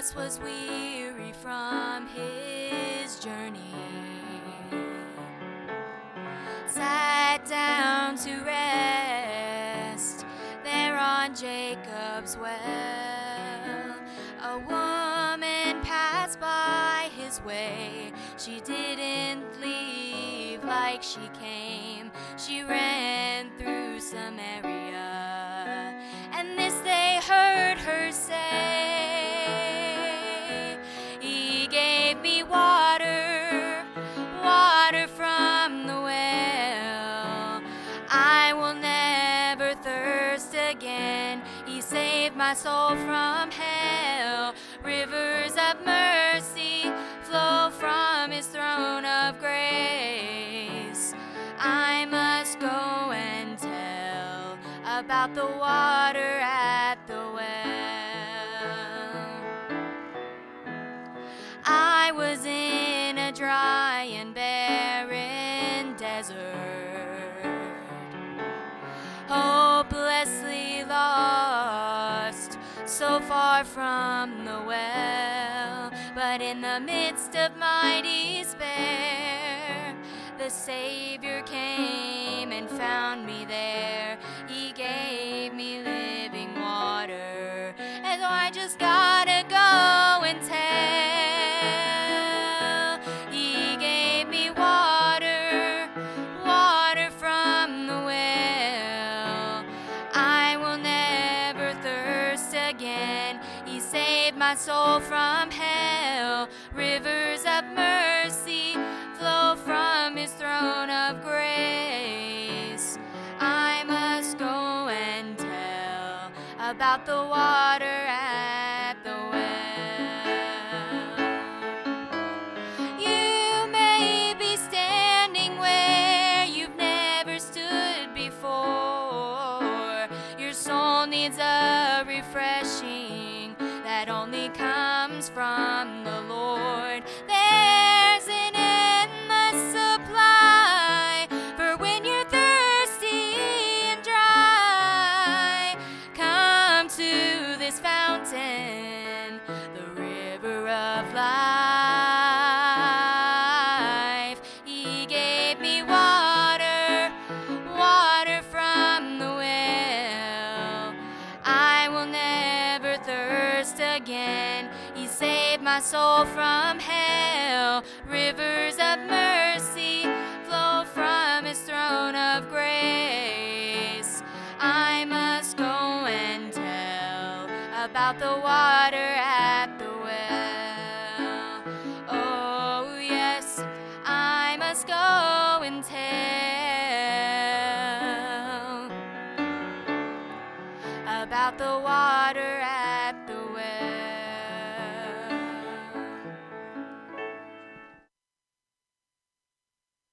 Jesus was weary from his journey, sat down to rest there on Jacob's well. A woman passed by his way. She didn't leave like she came. She ran through Samaria, and this they heard her say, He gave me water, water from the well. I will never thirst again. He saved my soul from hell. Rivers of mercy flow from his throne of grace. I must go and tell about the water at the well. I was in a dry and barren desert, hopelessly lost, so far from the well. But in the midst of my despair, the Savior came and found me there. He gave me living water, and so I just gotta go and tell. He gave me water, water from the well. I will never thirst again. He saved my soul from hell. Rivers of mercy flow from his throne of grace. I must go and tell about the water at the well. You may be standing where you've never stood before. Your soul needs a refreshing that only comes from the Lord. There's an endless supply for when you're thirsty and dry. Come to this fountain, the river of life. He gave me water, water from the well. I will never thirst again. He saved my soul from hell. Rivers of mercy flow from his throne of grace. I must go and tell about the water at the well. Oh yes, I must go and tell about the water